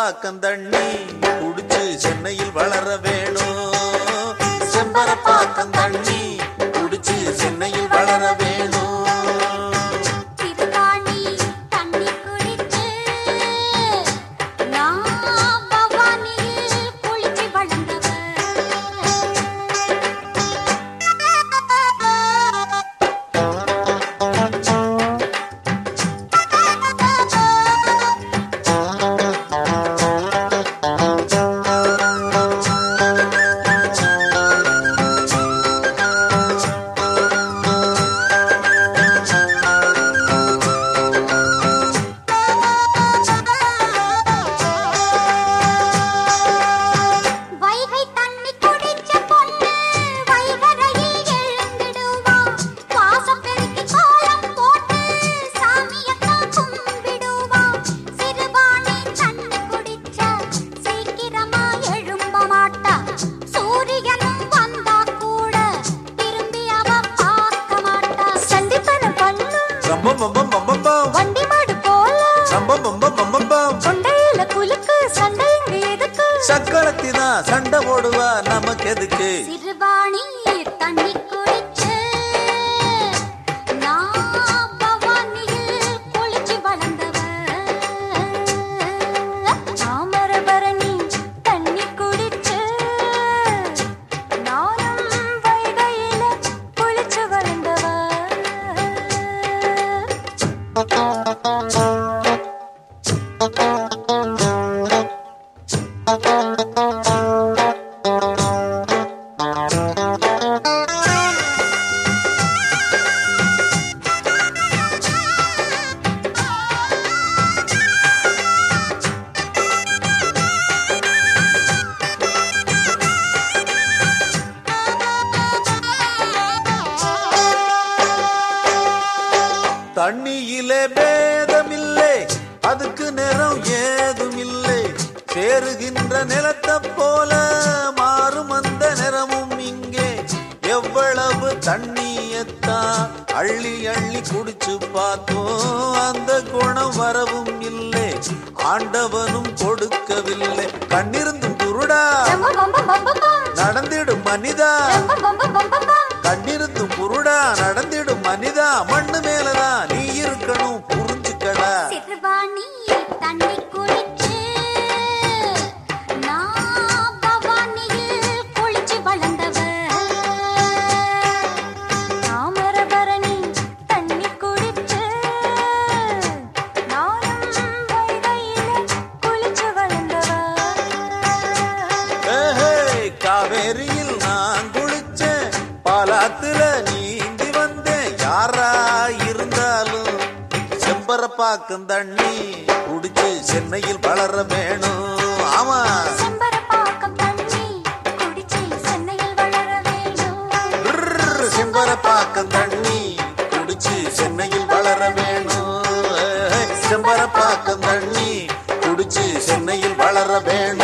செம்பரப்பாக்கம் தண்ணி குடிச்சு சென்னையில் வளர வேணும். செம்பரப்பாக்கம் தண்ணி குடிச்சு சென்னையில் வளர வேணும். வண்டி மாடு போல கொண்டையில குலுக்கு சண்டை எதுக்கு? சக்களத்தினா சண்டை போடுவா நமக்கு எதுக்கு? சிறுபாணி தண்ணி குடிச்சு நான் பவானியில் குளிச்சு வளர்ந்தவ. தாமரபரணி தண்ணி குடிச்சு நானும் வைகையில குளிச்சு வளர்ந்தவ. தண்ணியிலே பேதமில்லை, அதுக்கு நிறம் ஏதுமில்லை. சேருகின்ற நிலத்தை போல மாறும் அந்த நிறமும் இங்கே. எவ்வளவு தண்ணியத்தான் அள்ளி அள்ளி குடிச்சு பார்த்தோம், அந்த குணம் வரவும் இல்லை, ஆண்டவனும் கொடுக்கவில்லை. கண்ணிருந்தும் குருடா நடந்திடும் மனிதா, கண்ணிருந்தும் குருடா நடந்திடும் மனிதா. மண்ணு மேலதான் நீ இருக்கணும், புரிஞ்சுக்கடா. சிறுபாணி தண்ணி குடிச்சு நான் பவானியில் குளிச்சு வளர்ந்தவ. தாமரபரணி தண்ணி குடிச்சு நானும் வைகையில குளிச்சு வளர்ந்தவ. காவேரியில் நான் குளிச்சேன், பாலாத்துல நீந்தி வந்தேன். யாரா இருந்தாலும் செம்பரப்பாக்கம் தண்ணி குடிச்சு சென்னையில் வளர வேணும். ஆமா, செம்பரப்பாக்கம் தண்ணி குடிச்சு சென்னையில் வளர வேணும். செம்பரப்பாக்கம் தண்ணி குடிச்சு சென்னையில் வளர வேணும். செம்பரப்பாக்கம் தண்ணி குடிச்சு சென்னையில் வளர வேணும்.